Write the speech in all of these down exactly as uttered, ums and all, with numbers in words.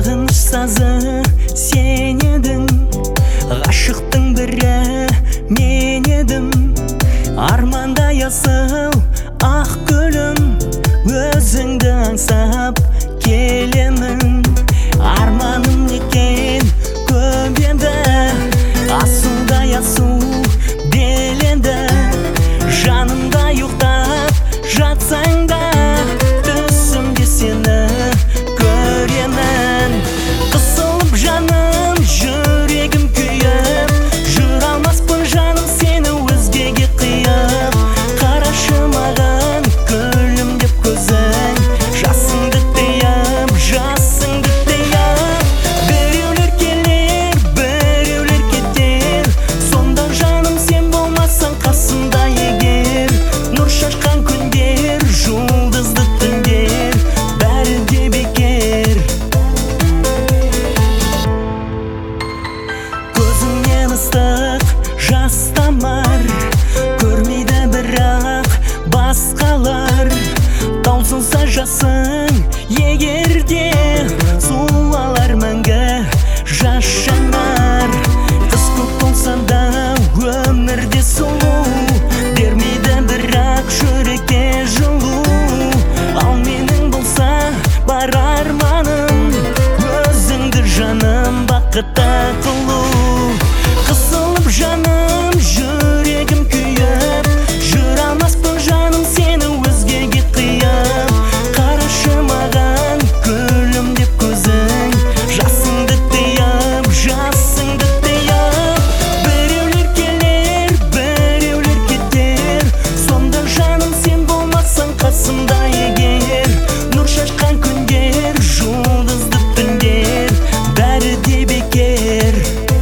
сағыныш сазы сен едің, ғашықтың бірі мен едім. Армандай асыл ақ гүлім, өзіңді аңсап келемін. Арманым екен көп еді, асудай асу беленді. Жанымда ұйықтап жатсаң да, түсімде сені көремін. Қысылып жаным, жүрегім күйіп, жүре алмаспын жаным сені өзгеге қиып. Қарашы маған күлімдеп көзің, жасыңды тыйып, жасыңды тыйып. Біреулер келер, біреулер кетер, сонда жаным сен болмасаң қасымда егер. Нұр шашқан күндер, жұлдызды түндер, бәрі де бекер. Көзіңнен ыстық жас тамар, көрмейді бірақ басқалар. Таусылса жасың егерде, сұлулар мәңгі жас жанар. Қыз көп болса да өмірде сұлу, бермейді бірақ жүрекке жылу. Ал менің болса бар арманым, өзіңді жаным бақытты қылу. Қысылып жаным, жүрегім күйіп, жүре алмаспын жаным сені өзгеге қиып. Қарашы маған күлімдеп көзің, жасыңды тыйып, жасыңды тыйып. Біреулер келер, біреулер кетер, сонда жаным сен болмасаң қасымда егер. Нұр шашқан күндер, жұлдызды түндер, бәрі де бекер.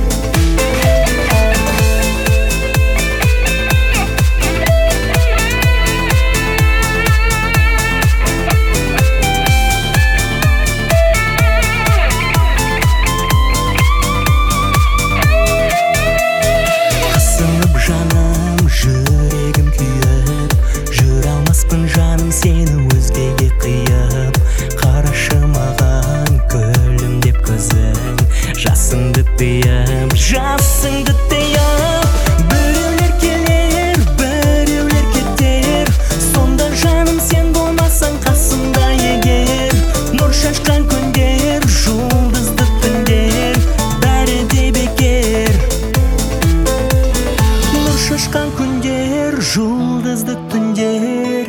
Қысылып жаным, жүрегім күйіп, жүре алмаспын жаным сені өзгеге қиып. Қарашы маған күлімдеп көзің, жасыңды тыйып, жасыңды тыйып. Біреулер келер, біреулер кетер, сонда жаным сен болмасаң қасымда егер. Нұр шашқан күндер, жұлдызды түндер, бәрі де бекер. Нұр шашқан күндер, жұлдызды түндер.